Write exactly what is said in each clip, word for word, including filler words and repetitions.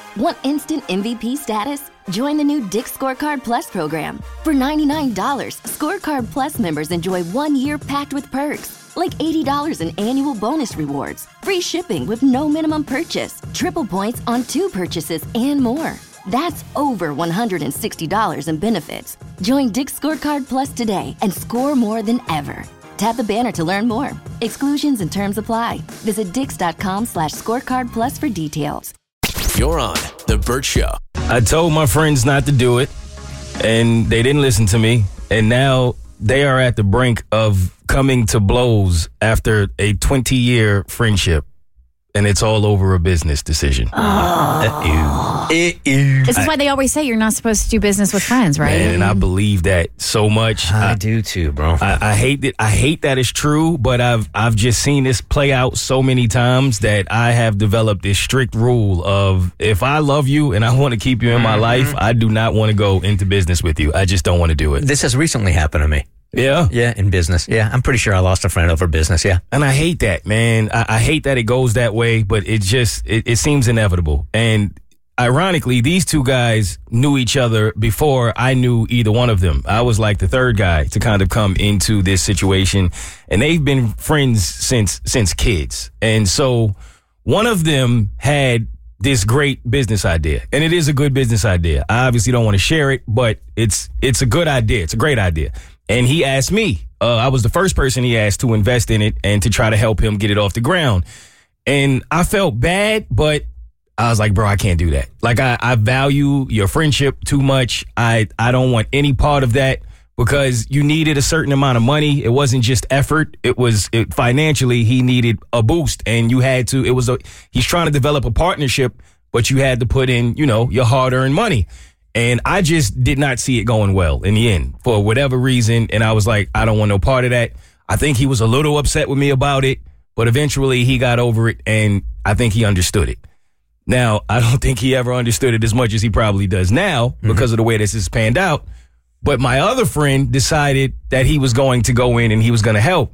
Want instant M V P status? Join the new Dick's Scorecard Plus program. For ninety-nine dollars, Scorecard Plus members enjoy one year packed with perks, like eighty dollars in annual bonus rewards, free shipping with no minimum purchase, triple points on two purchases, and more. That's over one hundred sixty dollars in benefits. Join Dick's Scorecard Plus today and score more than ever. Tap the banner to learn more. Exclusions and terms apply. Visit dix.com slash scorecard plus for details. You're on The Bert Show. I told my friends not to do it, and they didn't listen to me. And now they are at the brink of coming to blows after a twenty-year friendship. And it's all over a business decision. Oh. Ew. Ew. This is why they always say you're not supposed to do business with friends, right? Man, and I believe that so much. I, I do too, bro. I, I hate that. I hate that it's true, but I've I've just seen this play out so many times that I have developed this strict rule of if I love you and I want to keep you in my mm-hmm. life, I do not want to go into business with you. I just don't want to do it. This has recently happened to me. Yeah? Yeah, in business. Yeah, I'm pretty sure I lost a friend over business, yeah. And I hate that, man. I, I hate that it goes that way, but it just, it, it seems inevitable. And ironically, these two guys knew each other before I knew either one of them. I was like the third guy to kind of come into this situation. And they've been friends since, since kids. And so one of them had this great business idea. And it is a good business idea. I obviously don't want to share it, but it's, it's a good idea. It's a great idea. And he asked me, uh, I was the first person he asked to invest in it and to try to help him get it off the ground. And I felt bad, but I was like, bro, I can't do that. Like, I, I value your friendship too much. I, I don't want any part of that because you needed a certain amount of money. It wasn't just effort. It was it, financially, he needed a boost and you had to, it was a, he's trying to develop a partnership, but you had to put in, you know, your hard earned money. And I just did not see it going well in the end for whatever reason. And I was like, I don't want no part of that. I think he was a little upset with me about it, but eventually he got over it and I think he understood it. Now, I don't think he ever understood it as much as he probably does now mm-hmm. because of the way this has panned out. But my other friend decided that he was going to go in and he was going to help.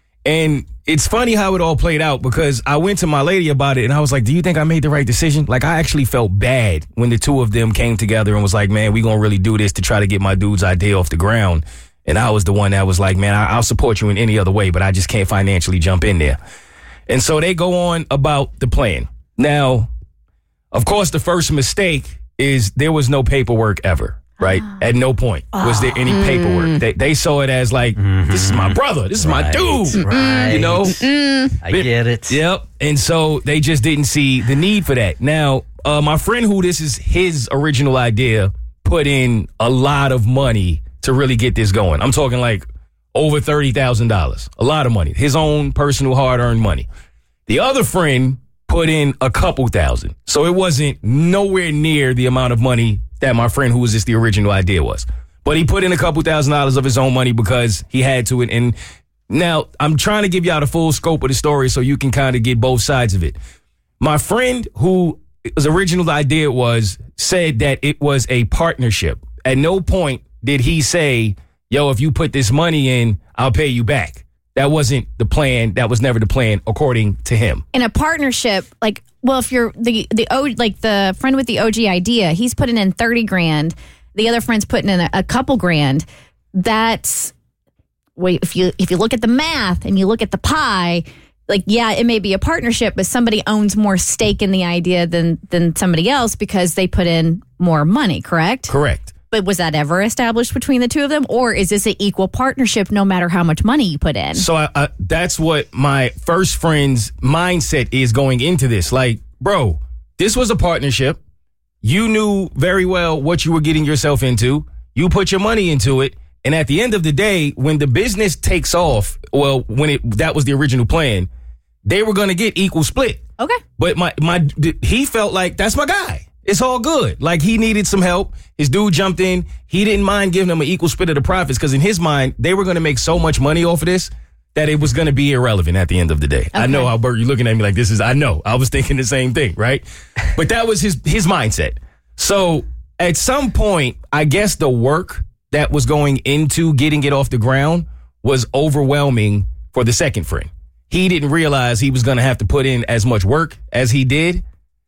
And it's funny how it all played out because I went to my lady about it and I was like, do you think I made the right decision? Like, I actually felt bad when the two of them came together and was like, man, we going to really do this to try to get my dude's idea off the ground. And I was the one that was like, man, I- I'll support you in any other way, but I just can't financially jump in there. And so they go on about the plan. Now, of course, the first mistake is there was no paperwork ever. Right? Oh. At no point was there any paperwork. Mm. They they saw it as like, mm-hmm. this is my brother. This is right. my dude. Right. You know? Mm-mm. I get it. Yep. And so they just didn't see the need for that. Now, uh, my friend who this is his original idea put in a lot of money to really get this going. I'm talking like over thirty thousand dollars. A lot of money. His own personal hard-earned money. The other friend put in a couple thousand. So it wasn't nowhere near the amount of money that my friend who was just the original idea was. But he put in a couple thousand dollars of his own money because he had to. And now I'm trying to give y'all the full scope of the story so you can kind of get both sides of it. My friend who his original idea was said that it was a partnership. At no point did he say, yo, if you put this money in, I'll pay you back. That wasn't the plan. That was never the plan, according to him. In a partnership, like, well, if you're the the o, like the friend with the O G idea, he's putting in thirty grand. The other friend's putting in a, a couple grand. That's wait. If you if you look at the math and you look at the pie, like, yeah, it may be a partnership, but somebody owns more stake in the idea than than somebody else because they put in more money. Correct. Correct. But was that ever established between the two of them? Or is this an equal partnership no matter how much money you put in? So I, I, that's what my first friend's mindset is going into this. Like, bro, this was a partnership. You knew very well what you were getting yourself into. You put your money into it. And at the end of the day, when the business takes off, well, when it that was the original plan, they were going to get equal split. Okay. But my my he felt like that's my guy. It's all good. Like, he needed some help. His dude jumped in. He didn't mind giving him an equal split of the profits because in his mind, they were going to make so much money off of this that it was going to be irrelevant at the end of the day. Okay. I know how, Bert, you're looking at me like this is, I know. I was thinking the same thing, right? But that was his his mindset. So at some point, I guess the work that was going into getting it off the ground was overwhelming for the second friend. He didn't realize he was going to have to put in as much work as he did.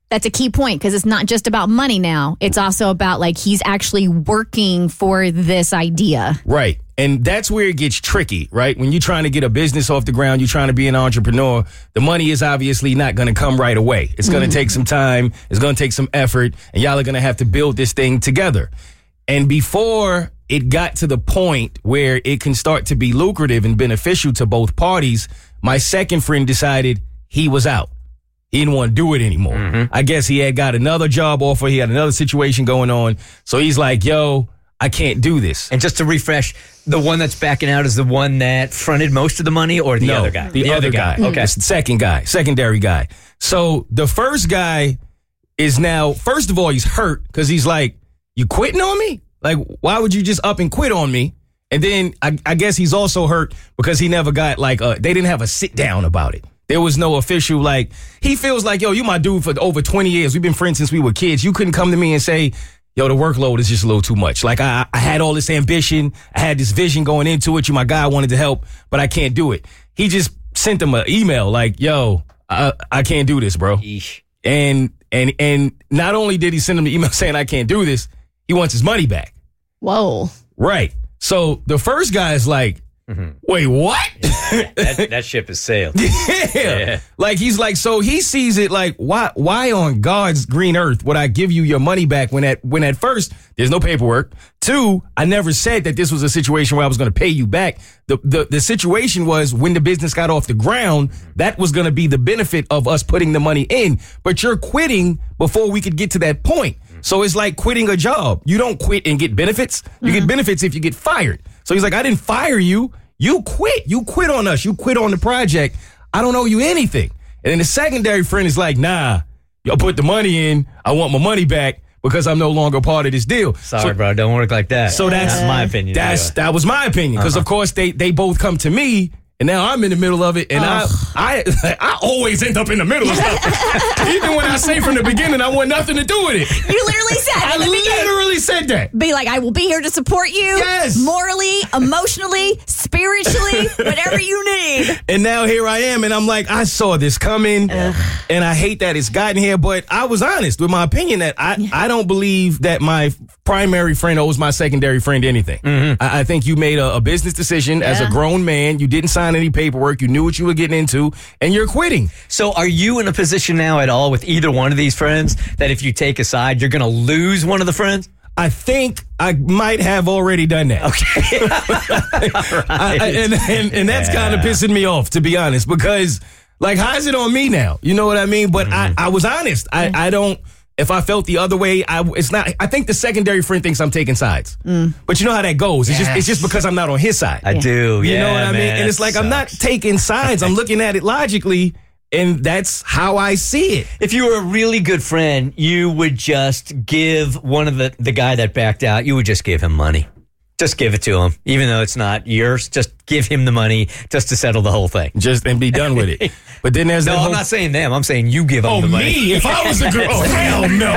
That's a key point because it's not just about money now. It's also about like he's actually working for this idea. Right. And that's where it gets tricky, right? When you're trying to get a business off the ground, you're trying to be an entrepreneur, the money is obviously not going to come right away. It's going to take some time. It's going to take some effort. And y'all are going to have to build this thing together. And before it got to the point where it can start to be lucrative and beneficial to both parties, my second friend decided he was out. He didn't want to do it anymore. Mm-hmm. I guess he had got another job offer. He had another situation going on. So he's like, yo, I can't do this. And just to refresh, the one that's backing out is the one that fronted most of the money or the no, other guy? The, the other, other guy. guy. Okay. It's the second guy, secondary guy. So the first guy is now, first of all, he's hurt because he's like, you quitting on me? Like, why would you just up and quit on me? And then I, I guess he's also hurt because he never got like, a, they didn't have a sit down about it. There was no official, like, he feels like, yo, you my dude for over twenty years. We've been friends since we were kids. You couldn't come to me and say, yo, the workload is just a little too much. Like, I, I had all this ambition. I had this vision going into it. You, my guy, wanted to help, but I can't do it. He just sent him an email like, yo, I, I can't do this, bro. Eesh. And, and, and not only did he send him an email saying I can't do this, he wants his money back. Whoa. Right. So the first guy is like, mm-hmm. wait, what? Yeah, that, that ship has sailed. Yeah. yeah. Like, he's like, so he sees it like, why why on God's green earth would I give you your money back when at when at first there's no paperwork? Two, I never said that this was a situation where I was going to pay you back. The, the the situation was when the business got off the ground, that was going to be the benefit of us putting the money in. But you're quitting before we could get to that point. So it's like quitting a job. You don't quit and get benefits. You mm-hmm. get benefits if you get fired. So he's like, I didn't fire you. You quit. You quit on us. You quit on the project. I don't owe you anything. And then the secondary friend is like, nah, y'all put the money in. I want my money back because I'm no longer part of this deal. Sorry, so, bro. Don't work like that. So that's, that's my opinion. That's anyway. That was my opinion. Because, uh-huh. of course, they, they both come to me. And now I'm in the middle of it, and oh. I, I I always end up in the middle of stuff. Even when I say from the beginning I want nothing to do with it. You literally said I literally said that. Be like, I will be here to support you. Yes. Morally, emotionally, spiritually, whatever you need. And now here I am, and I'm like, I saw this coming, Ugh. and I hate that it's gotten here, but I was honest with my opinion that I, I don't believe that my primary friend owes my secondary friend anything. Mm-hmm. I, I think you made a, a business decision yeah. as a grown man. You didn't sign any paperwork. You knew what you were getting into, and you're quitting. So are you in a position now at all with either one of these friends that if you take a side, you're going to lose one of the friends? I think I might have already done that. Okay. right. I, I, and, and, and that's yeah. kind of pissing me off, to be honest, because, like, how is it on me now? You know what I mean? But mm-hmm. I, I was honest. I, I don't... If I felt the other way, I it's not. I think the secondary friend thinks I'm taking sides, mm. but you know how that goes. It's yes. just it's just because I'm not on his side. I yeah. do. You yeah, know what I man, mean? And it's like sucks. I'm not taking sides. I'm looking at it logically, and that's how I see it. If you were a really good friend, you would just give one of the the guy that backed out. You would just give him money. Just give it to him, even though it's not yours. Just give him the money just to settle the whole thing. Just and be done with it. But then there's no. that I'm whole... not saying them. I'm saying you give them oh, the money. me? If I was a girl, oh hell no.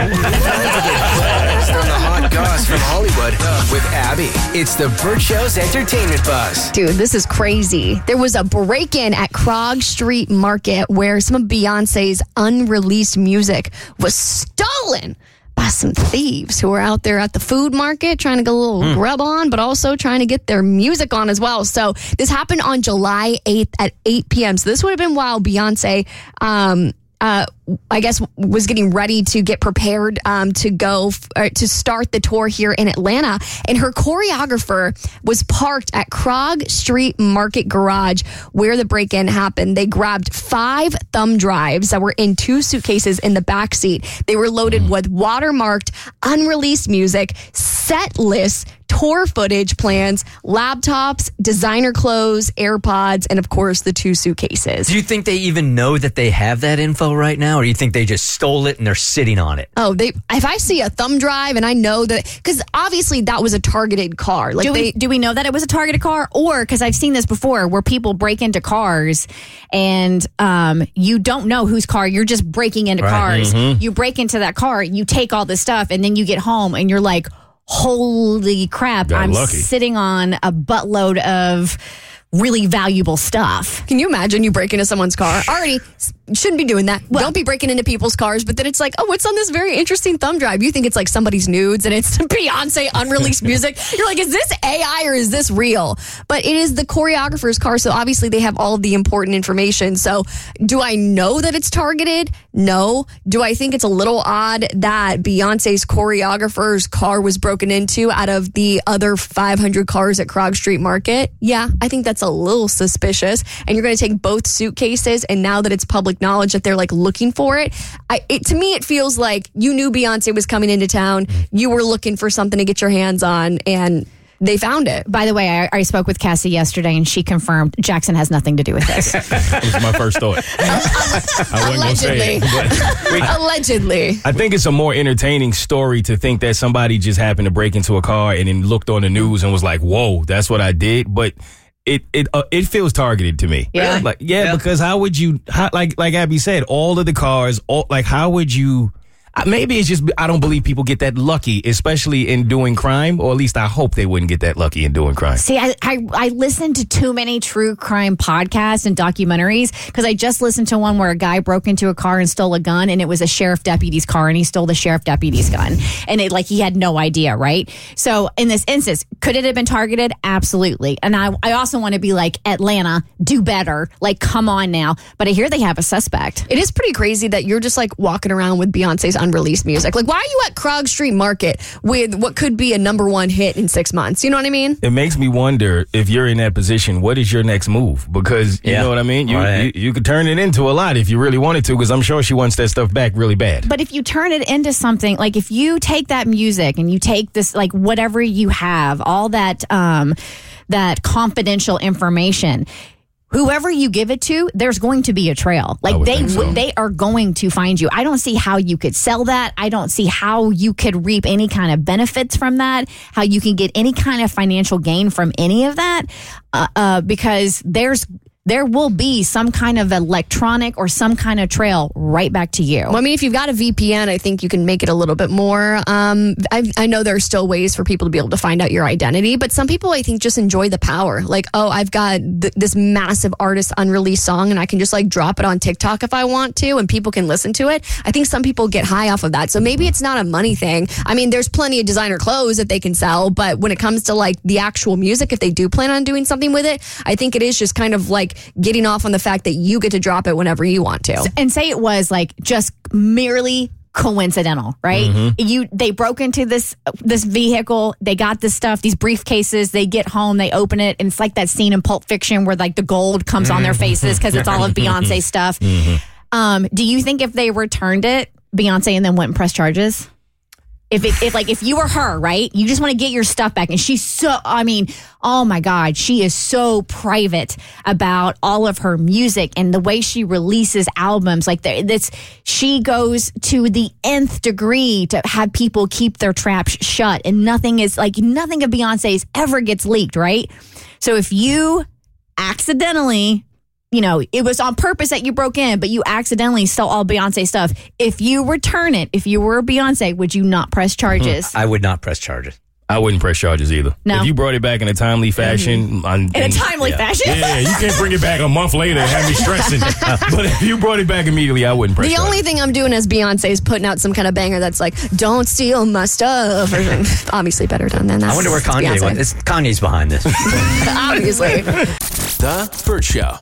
From the hot goss from Hollywood with Abby. It's the Burt Show's entertainment buzz. Dude, this is crazy. There was a break-in at Krog Street Market where some of Beyonce's unreleased music was stolen by some thieves who were out there at the food market trying to get a little mm. grub on, but also trying to get their music on as well. So this happened on July eighth at eight p.m. So this would have been while Beyonce, um, uh, I guess, was getting ready to get prepared um, to go f- or to start the tour here in Atlanta. And her choreographer was parked at Krog Street Market Garage where the break-in happened. They grabbed five thumb drives that were in two suitcases in the back seat. They were loaded with watermarked, unreleased music, set lists, tour footage plans, laptops, designer clothes, AirPods, and of course the two suitcases. Do you think they even know that they have that info right now, or do you think they just stole it and they're sitting on it? Oh, they. If I see a thumb drive and I know that, because obviously that was a targeted car. Like do they, we do we know that it was a targeted car, or because I've seen this before where people break into cars and um, you don't know whose car you're just breaking into right. cars. Mm-hmm. You break into that car, you take all this stuff, and then you get home and you're like, holy crap, Got I'm lucky. sitting on a buttload of really valuable stuff. Can you imagine you break into someone's car? Already shouldn't be doing that. Well, don't be breaking into people's cars, but then it's like, oh, what's on this very interesting thumb drive? You think it's like somebody's nudes and it's Beyonce unreleased music. You're like, is this A I or is this real? But it is the choreographer's car, so obviously they have all of the important information. So do I know that it's targeted? No. Do I think it's a little odd that Beyonce's choreographer's car was broken into out of the other five hundred cars at Krog Street Market? Yeah, I think that's a little suspicious. And you're going to take both suitcases, and now that it's public knowledge that they're like looking for it, I, it to me it feels like you knew Beyonce was coming into town. You were looking for something to get your hands on, and they found it. By the way, I, I spoke with Cassie yesterday, and she confirmed Jackson has nothing to do with this. That was my first thought. I wasn't going to say it. But Allegedly. I think it's a more entertaining story to think that somebody just happened to break into a car and then looked on the news and was like, whoa, that's what I did. But it it uh, it feels targeted to me. Yeah. Like, yeah, Yeah. because how would you, how, like like Abby said, all of the cars, all, like how would you, uh, maybe it's just, I don't believe people get that lucky, especially in doing crime, or at least I hope they wouldn't get that lucky in doing crime. See, I, I, I listen to too many true crime podcasts and documentaries because I just listened to one where a guy broke into a car and stole a gun, and it was a sheriff deputy's car, and he stole the sheriff deputy's gun. And it like he had no idea, right? So in this instance, could it have been targeted? Absolutely. And I, I also want to be like, Atlanta, do better. Like, come on now. But I hear they have a suspect. It is pretty crazy that you're just like walking around with Beyonce's unreleased music. Like, why are you at Krog Street Market with what could be a number one hit in six months? You know what I mean? It makes me wonder, if you're in that position, what is your next move? Because you Yeah. know what I mean? You, Right. you you could turn it into a lot if you really wanted to, because I'm sure she wants that stuff back really bad. But if you turn it into something, like if you take that music and you take this, like whatever you have, all that, um, that confidential information, whoever you give it to, there's going to be a trail. Like would they think so. they are going to find you. I don't see how you could sell that. I don't see how you could reap any kind of benefits from that, how you can get any kind of financial gain from any of that, uh, uh, because there's there will be some kind of electronic or some kind of trail right back to you. Well, I mean, if you've got a V P N, I think you can make it a little bit more. Um, I, I know there are still ways for people to be able to find out your identity, but some people, I think, just enjoy the power. Like, oh, I've got th- this massive artist unreleased song, and I can just like drop it on TikTok if I want to, and people can listen to it. I think some people get high off of that. So maybe it's not a money thing. I mean, there's plenty of designer clothes that they can sell, but when it comes to like the actual music, if they do plan on doing something with it, I think it is just kind of like getting off on the fact that you get to drop it whenever you want to. And say it was like just merely coincidental, right? Mm-hmm. You they broke into this this vehicle, they got this stuff, these briefcases, they get home, they open it, and it's like that scene in Pulp Fiction where like the gold comes on their faces because it's all of Beyonce stuff. Mm-hmm. Um, do you think if they returned it, Beyonce and then went and pressed charges? If, it, if like if you were her, right, you just want to get your stuff back, and she's so, I mean, oh my God, she is so private about all of her music and the way she releases albums. Like that's, she goes to the nth degree to have people keep their traps shut, and nothing is like nothing of Beyonce's ever gets leaked, right? So if you accidentally, you know, it was on purpose that you broke in, but you accidentally stole all Beyonce stuff. If you return it, if you were Beyonce, would you not press charges? I would not press charges. I wouldn't press charges either. No. If you brought it back in a timely fashion. On, In a timely fashion? Yeah, you can't bring it back a month later and have me stressing. But if you brought it back immediately, I wouldn't press The charges. only thing I'm doing as Beyonce is putting out some kind of banger that's like, don't steal my stuff. Or, obviously better done than that. I wonder where Kanye Beyonce. went. It's, Kanye's behind this. Obviously. The Burt Show.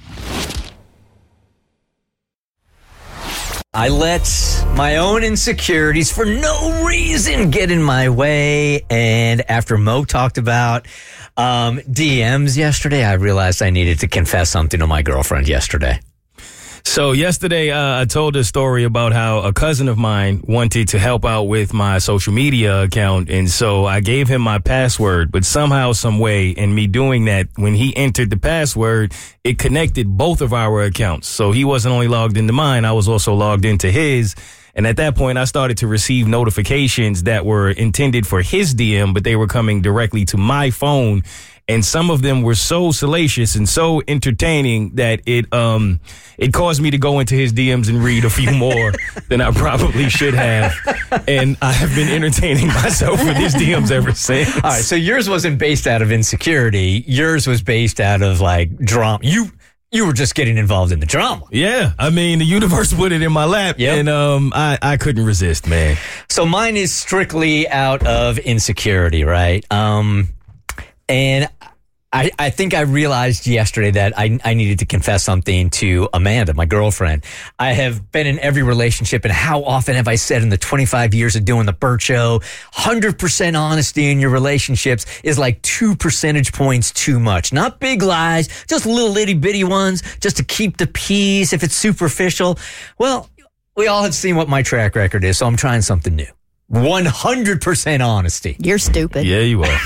I let my own insecurities for no reason get in my way. And after Mo talked about um, D Ms yesterday, I realized I needed to confess something to my girlfriend yesterday. So yesterday, uh, I told a story about how a cousin of mine wanted to help out with my social media account. And so I gave him my password, but somehow, some way, in me doing that, when he entered the password, it connected both of our accounts. So he wasn't only logged into mine, I was also logged into his. And at that point, I started to receive notifications that were intended for his D M, but they were coming directly to my phone. And some of them were so salacious and so entertaining that it um it caused me to go into his D Ms and read a few more than I probably should have. And I have been entertaining myself with his D Ms ever since. All right, so yours wasn't based out of insecurity. Yours was based out of like drama. You you were just getting involved in the drama. Yeah, I mean, the universe put it in my lap, Yep. and um I, I couldn't resist, man. So mine is strictly out of insecurity, right? Um, and I, I think I realized yesterday that I, I needed to confess something to Amanda, my girlfriend. I have been in every relationship, and how often have I said in the twenty-five years of doing the Burt Show, one hundred percent honesty in your relationships is like two percentage points too much. Not big lies, just little itty bitty ones, just to keep the peace if it's superficial. Well, we all have seen what my track record is, so I'm trying something new. one hundred percent honesty. You're stupid. Yeah, you are.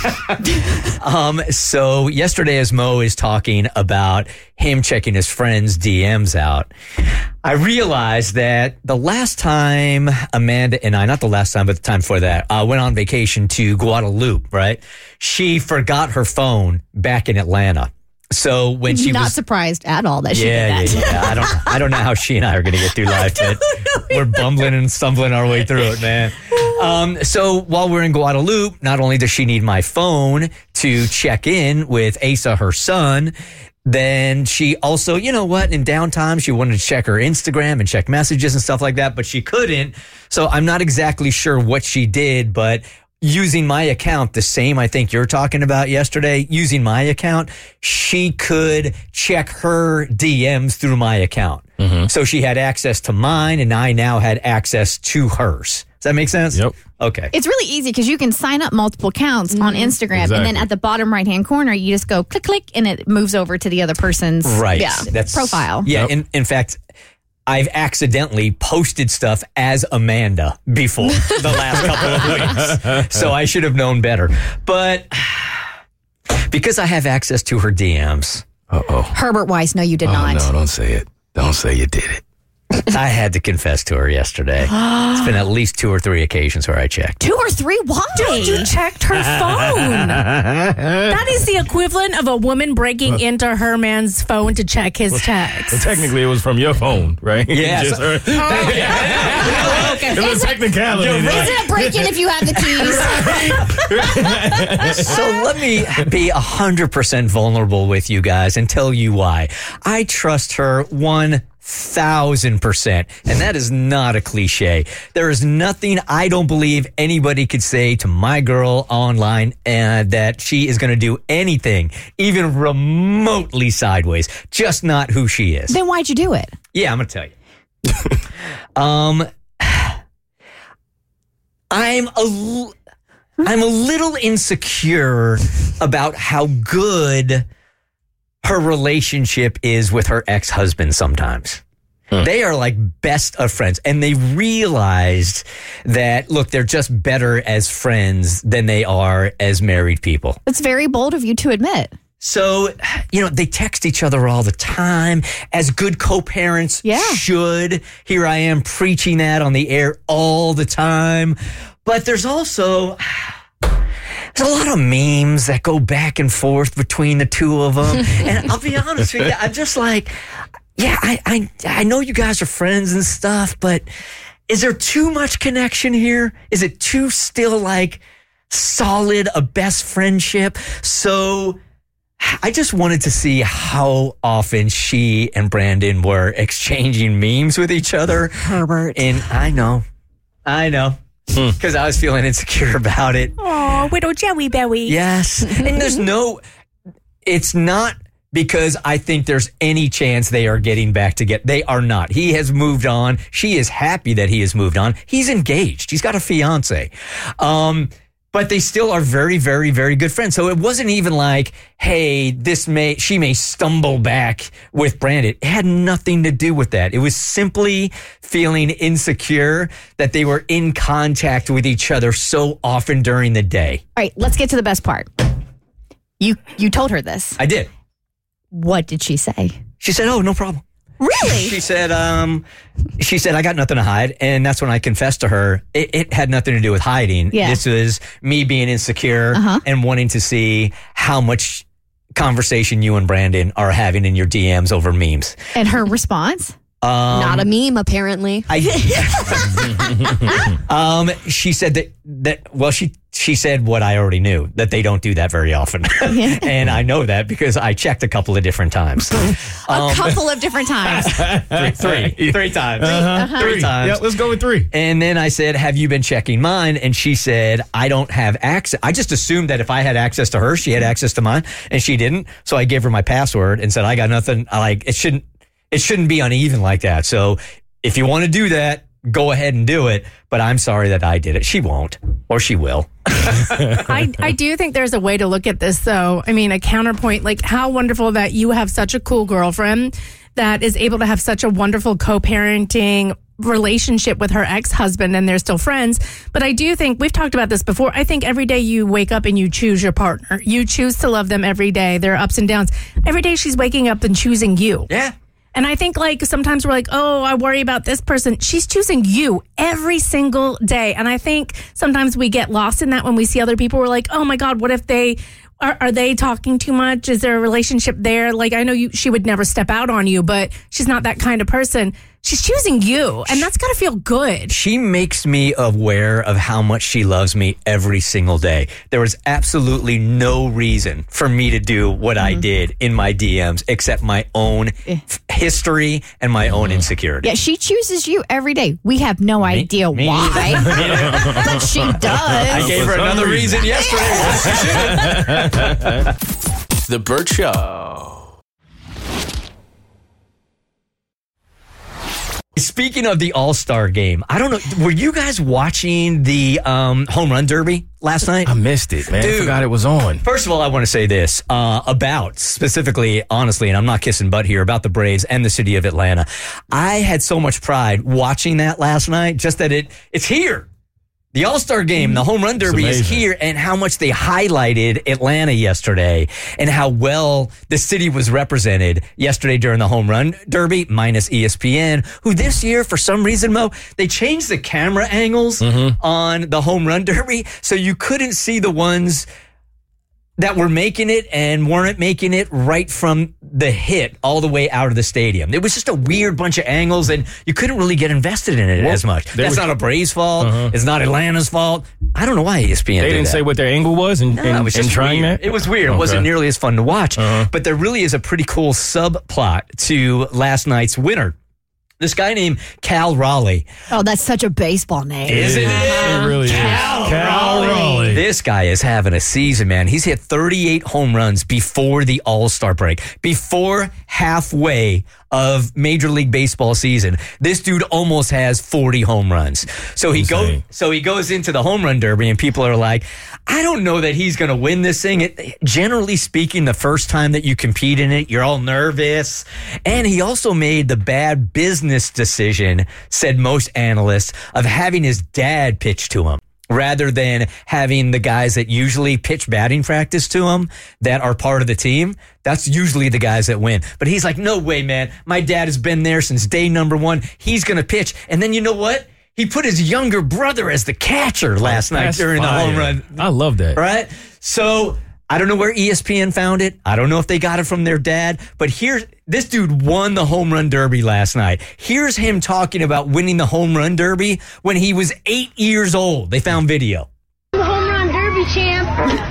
Um, so yesterday, as Mo is talking about him checking his friends' D Ms out, I realized that the last time Amanda and I, not the last time, but the time before that, uh, went on vacation to Guadalupe, right? She forgot her phone back in Atlanta. So when she Not was surprised at all that she yeah, did that. yeah, yeah. I don't, I don't know how she and I are going to get through life, but we're bumbling and stumbling our way through it, man. Um, so while we're in Guadalupe, not only does she need my phone to check in with Asa, her son, then she also, you know what, in downtime, she wanted to check her Instagram and check messages and stuff like that, but she couldn't. So I'm not exactly sure what she did, but using my account, the same I think you're talking about yesterday, using my account, she could check her D Ms through my account. Mm-hmm. So she had access to mine, and I now had access to hers. Does that make sense? Yep. Okay. It's really easy because you can sign up multiple accounts on Instagram, and then Exactly. at the bottom right hand corner, you just go click, click, and it moves over to the other person's Right. yeah, That's profile. Yeah. Yep. In, in fact, I've accidentally posted stuff as Amanda before the last couple of weeks. So I should have known better. But because I have access to her D Ms, Uh-oh. Herbert Weiss, no, you did Oh, not. no, don't say it. Don't say you did it. I had to confess to her yesterday. It's been at least two or three occasions where I checked. Two or three? Why? Dude, you checked her phone. That is the equivalent of a woman breaking into her man's phone to check his Well, text. technically, it was from your phone, right? Yeah, Just so- her- It was a technicality. Is it a break-in if you have the keys? So let me be one hundred percent vulnerable with you guys and tell you why. I trust her one thousand percent. And that is not a cliche. There is nothing I don't believe anybody could say to my girl online and that she is going to do anything, even remotely sideways. Just not who she is. Then why'd you do it? Yeah, I'm going to tell you. um, I'm a, l- I'm a little insecure about how good her relationship is with her ex-husband sometimes. They are like best of friends, and they realized that, look, they're just better as friends than they are as married people. It's very bold of you to admit. So, you know, they text each other all the time as good co-parents Yeah. should. Here I am preaching that on the air all the time. But there's also, there's a lot of memes that go back and forth between the two of them. And I'll be honest with you, I'm just like, yeah, I, I, I know you guys are friends and stuff, but is there too much connection here? Is it too still like solid a best friendship? So I just wanted to see how often she and Brandon were exchanging memes with each other. Herbert. And I know, I know, because I was feeling insecure about it. Oh, little jelly belly. Yes. And there's no, it's not because I think there's any chance they are getting back together. They are not. He has moved on. She is happy that he has moved on. He's engaged. He's got a fiance. Um, But they still are very, very, very good friends. So it wasn't even like, hey, this may, she may stumble back with Brandon. It had nothing to do with that. It was simply feeling insecure that they were in contact with each other so often during the day. All right, let's get to the best part. You you told her this. I did. What did she say? She said, oh, no problem. Really? She said, um, she said, I got nothing to hide. And that's when I confessed to her. It, it had nothing to do with hiding. Yeah. This was me being insecure Uh-huh. and wanting to see how much conversation you and Brandon are having in your D Ms over memes. And her response? Um, Not a meme, apparently. I, um, she said that, that, well, she, she said what I already knew, that they don't do that very often. And I know that because I checked a couple of different times. A couple of different times. three, three, three times. Uh-huh. Three times. Yeah, let's go with three. And then I said, have you been checking mine? And she said, I don't have access. I just assumed that if I had access to her, she had access to mine, and she didn't. So I gave her my password and said, I got nothing. I like, it shouldn't, it shouldn't be uneven like that. So if you want to do that, go ahead and do it. But I'm sorry that I did it. She won't, or she will. I, I do think there's a way to look at this, though. I mean, a counterpoint, like how wonderful that you have such a cool girlfriend that is able to have such a wonderful co-parenting relationship with her ex-husband, and they're still friends. But I do think, we've talked about this before, I think every day you wake up and you choose your partner. You choose to love them every day. There are ups and downs. Every day she's waking up and choosing you. Yeah. And I think like sometimes we're like, oh, I worry about this person. She's choosing you every single day. And I think sometimes we get lost in that when we see other people. We're like, oh my God, what if they are, are they talking too much? Is there a relationship there? Like, I know you, she would never step out on you, but she's not that kind of person. She's choosing you, and that's got to feel good. She makes me aware of how much she loves me every single day. There was absolutely no reason for me to do what I did in my D Ms except my own f- history and my own insecurity. Yeah, she chooses you every day. We have no idea me why, but she does. I gave her another reason yesterday. The Burt Show. Speaking of the All-Star game, I don't know, were you guys watching the um, home run derby last night? I missed it, man. Dude. I forgot it was on. First of all, I want to say this uh, about specifically, honestly, and I'm not kissing butt here, about the Braves and the city of Atlanta. I had so much pride watching that last night, just that it it's here. The All-Star game, the home run derby is amazing. here, and how much they highlighted Atlanta yesterday and how well the city was represented yesterday during the home run derby, minus E S P N, who this year, for some reason, Mo, they changed the camera angles on the home run derby, so you couldn't see the ones that were making it and weren't making it right from the hit all the way out of the stadium. It was just a weird bunch of angles, and you couldn't really get invested in it Well, as much. there That's was- not a Braves fault. Uh-huh. It's not Atlanta's fault. I don't know why E S P N They did didn't that. say what their angle was in, No, in, it was in just trying weird. that? It was weird. It Okay. wasn't nearly as fun to watch. Uh-huh. But there really is a pretty cool subplot to last night's winner. This guy named Cal Raleigh. Oh, that's such a baseball name. Isn't it? It really Cal is. Cal Raleigh. Raleigh. This guy is having a season, man. He's hit thirty-eight home runs before the All-Star break, before halfway of Major League Baseball season. This dude almost has forty home runs. So he go, Insane. so he goes into the home run derby, and people are like, I don't know that he's going to win this thing. It, generally speaking, the first time that you compete in it, you're all nervous. And he also made the bad business decision, said most analysts, of having his dad pitch to him, rather than having the guys that usually pitch batting practice to him that are part of the team. That's usually the guys that win. But he's like, no way, man. My dad has been there since day number one. He's going to pitch. And then you know what? He put his younger brother as the catcher last night That's during fire. the home run. I love that. Right? So I don't know where E S P N found it. I don't know if they got it from their dad. But here's this dude won the home run derby last night. Here's him talking about winning the home run derby when he was eight years old. They found video. The home run derby champ.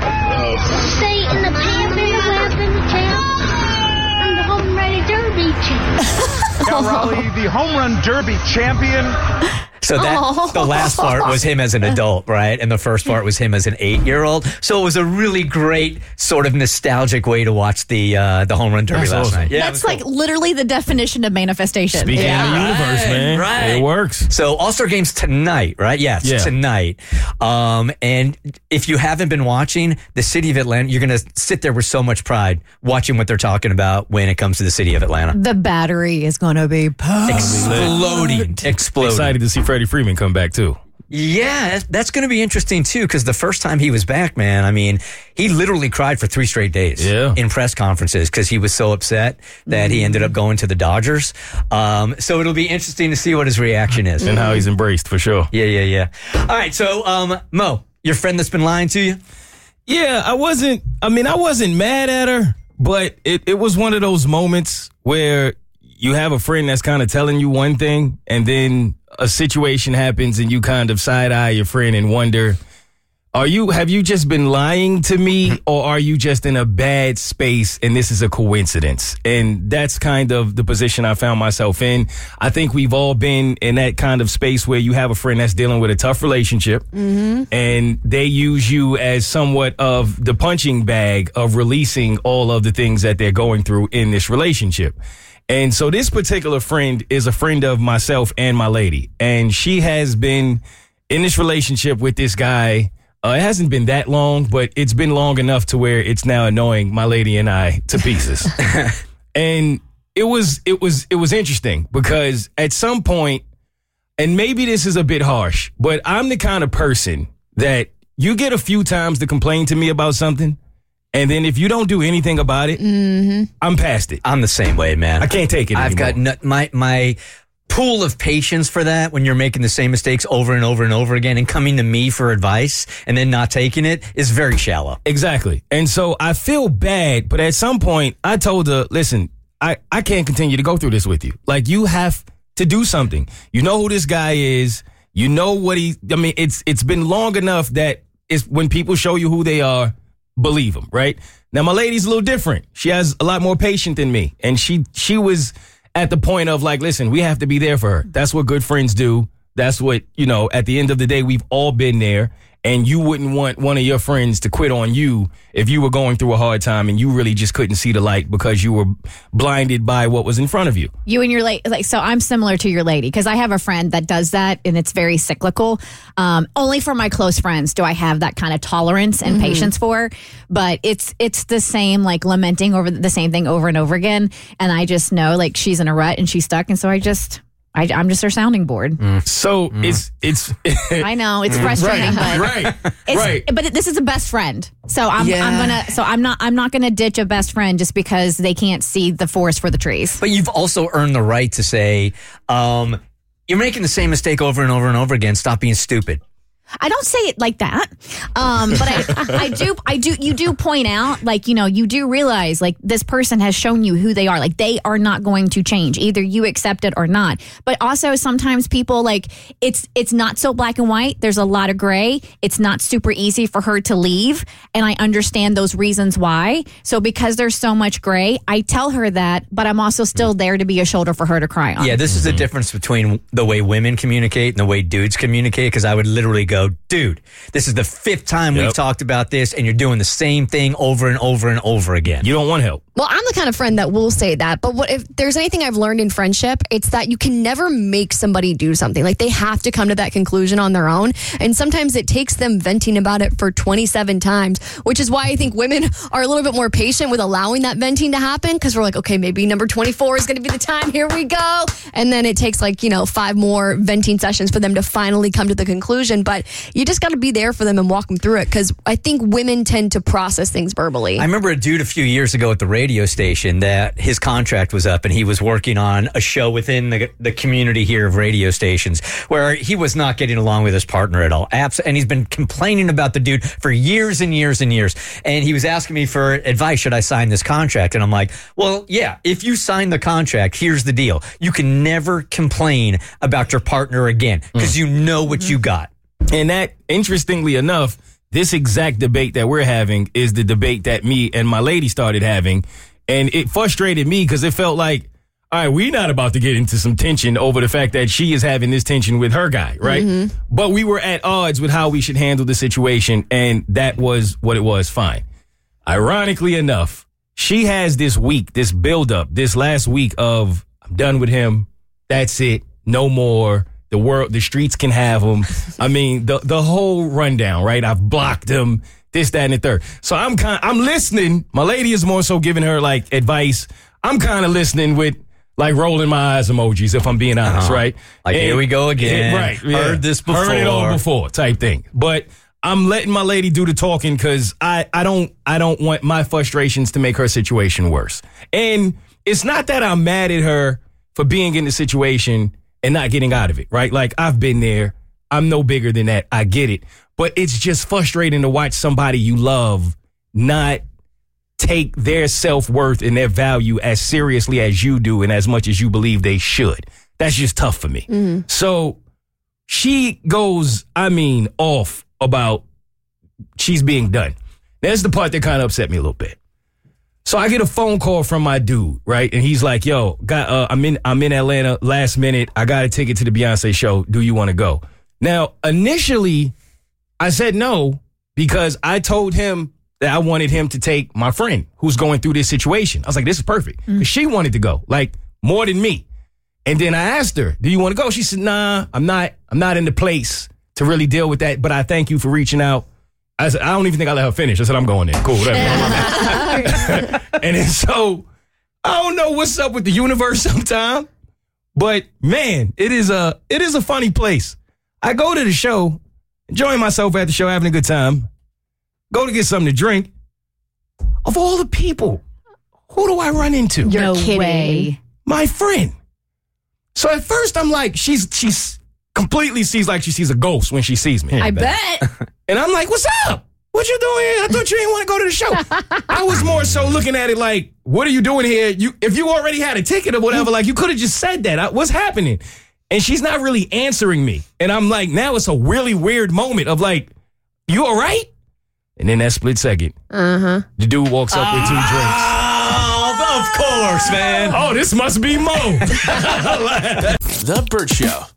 State and the champion, weapon champ. And the home run derby champ. Cal Raleigh, the home run derby champion. So that the last part was him as an adult, right? And the first part was him as an eight-year-old. So it was a really great sort of nostalgic way to watch the uh, the home run derby That's last awesome. night. Yeah, it That's was like cool. literally the definition of manifestation. Speaking Yeah. of the universe, Right, man. right. It works. So All-Star Games tonight, right? Yes, Yeah. tonight. Um, and if you haven't been watching the city of Atlanta, you're going to sit there with so much pride watching what they're talking about when it comes to the city of Atlanta. The battery is going to be pumped. Exploding. Exploding. Excited to see Freddie Freeman come back, too. Yeah, that's going to be interesting too, because the first time he was back, man, I mean, he literally cried for three straight days yeah. in press conferences because he was so upset that he ended up going to the Dodgers. Um, so it'll be interesting to see what his reaction is. And how he's embraced, for sure. Yeah, yeah, yeah. All right, so um, Mo, your friend that's been lying to you? Yeah, I wasn't, I mean, I wasn't mad at her, but it, it was one of those moments where you have a friend that's kind of telling you one thing, and then a situation happens and you kind of side eye your friend and wonder, are you, have you just been lying to me, or are you just in a bad space and this is a coincidence? And that's kind of the position I found myself in. I think we've all been in that kind of space where you have a friend that's dealing with a tough relationship, mm-hmm. and they use you as somewhat of the punching bag of releasing all of the things that they're going through in this relationship. And so this particular friend is a friend of myself and my lady, and she has been in this relationship with this guy. Uh, it hasn't been that long, but it's been long enough to where it's now annoying my lady and I to pieces. And it was, it was, it was interesting because at some point, and maybe this is a bit harsh, but I'm the kind of person that you get a few times to complain to me about something, and then if you don't do anything about it, mm-hmm. I'm past it. I'm the same way, man. I can't take it I've anymore. got no, my my pool of patience for that when you're making the same mistakes over and over and over again and coming to me for advice and then not taking it is very shallow. Exactly. And so I feel bad, but at some point I told her, listen, I, I can't continue to go through this with you. Like, you have to do something. You know who this guy is. You know what he, I mean, it's it's been long enough that it's when people show you who they are, believe them, right? Now, my lady's a little different. She has a lot more patience than me. And she she was at the point of like, listen, we have to be there for her. That's what good friends do. That's what, you know, at the end of the day, we've all been there. And you wouldn't want one of your friends to quit on you if you were going through a hard time and you really just couldn't see the light because you were blinded by what was in front of you. You and your lady, like, so I'm similar to your lady because I have a friend that does that, and it's very cyclical. Um, only for my close friends do I have that kind of tolerance and mm-hmm. patience for, but it's it's the same, like lamenting over the same thing over and over again. And I just know like she's in a rut and she's stuck, and so I just. I, I'm just her sounding board. Mm. So mm. it's it's. I know it's frustrating, right, but right, it's, right. But this is a best friend, so I'm yeah. I'm gonna so I'm not I'm not gonna ditch a best friend just because they can't see the forest for the trees. But you've also earned the right to say, um, you're making the same mistake over and over and over again. Stop being stupid. I don't say it like that, um, but I, I do, I do, you do point out, like, you know, you do realize, like, this person has shown you who they are. Like, they are not going to change. Either you accept it or not. But also, sometimes people, like, it's it's not so black and white. There's a lot of gray. It's not super easy for her to leave, and I understand those reasons why. So because there's so much gray, I tell her that, but I'm also still there to be a shoulder for her to cry on. Yeah, this is the difference between the way women communicate and the way dudes communicate, because I would literally go, dude, this is the fifth time Yep. we've talked about this, and you're doing the same thing over and over and over again. You don't want help. Well, I'm the kind of friend that will say that, but what if there's anything I've learned in friendship, it's that you can never make somebody do something. Like, they have to come to that conclusion on their own, and sometimes it takes them venting about it for twenty-seven times, which is why I think women are a little bit more patient with allowing that venting to happen, because we're like, okay, maybe number twenty-four is going to be the time, here we go, and then it takes like, you know, five more venting sessions for them to finally come to the conclusion, but you just got to be there for them and walk them through it, because I think women tend to process things verbally. I remember a dude a few years ago at the radio station that his contract was up and he was working on a show within the, the community here of radio stations where he was not getting along with his partner at all. Abs- and he's been complaining about the dude for years and years and years. And he was asking me for advice. Should I sign this contract? And I'm like, well, yeah, if you sign the contract, here's the deal. You can never complain about your partner again because mm. you know what mm-hmm. you got. And that, interestingly enough, this exact debate that we're having is the debate that me and my lady started having. And it frustrated me because it felt like, all right, we're not about to get into some tension over the fact that she is having this tension with her guy, right? Mm-hmm. But we were at odds with how we should handle the situation, and that was what it was. Fine. Ironically enough, she has this week, this buildup, this last week of, I'm done with him. That's it. No more. The world, the streets can have him. I mean, the the whole rundown, right? I've blocked him, this, that, and the third. So I'm kind, I'm listening. My lady is more so giving her like advice. I'm kind of listening with, like rolling my eyes emojis, if I'm being honest, Uh-huh. right? Like, here we go again. Yeah, right. yeah. Heard this before. Heard it all before type thing. But I'm letting my lady do the talking because I, I don't I don't want my frustrations to make her situation worse. And it's not that I'm mad at her for being in the situation and not getting out of it, right? Like, I've been there. I'm no bigger than that. I get it. But it's just frustrating to watch somebody you love not take their self-worth and their value as seriously as you do and as much as you believe they should. That's just tough for me. Mm-hmm. So she goes, I mean, off about she's being done. That's the part that kind of upset me a little bit. So I get a phone call from my dude, right? And he's like, yo, got, uh, I'm in I'm in Atlanta last minute. I got a ticket to the Beyonce show. Do you want to go? Now, initially, I said no because I told him that I wanted him to take my friend who's going through this situation. I was like, this is perfect. Because mm. she wanted to go, like, more than me. And then I asked her, do you want to go? She said, nah, I'm not, I'm not in the place to really deal with that, but I thank you for reaching out. I said, I don't even think I let her finish. I said, I'm going in. Cool, whatever. And then so, I don't know what's up with the universe sometime, but man, it is a, it is a funny place. I go to the show, enjoying myself at the show, having a good time. Go to get something to drink. Of all the people, who do I run into? You're No kidding. way. My friend. So at first I'm like, she's she's completely sees like she sees a ghost when she sees me. I bet. And I'm like, what's up? What you doing here? I thought you didn't want to go to the show. I was more so looking at it like, what are you doing here? You if you already had a ticket or whatever, like you could have just said that. I, what's happening? And she's not really answering me. And I'm like, now it's a really weird moment of like, you all right? And then that split second, uh-huh. the dude walks up with two drinks. Oh, of course, man. Oh, this must be Mo. The Burt Show.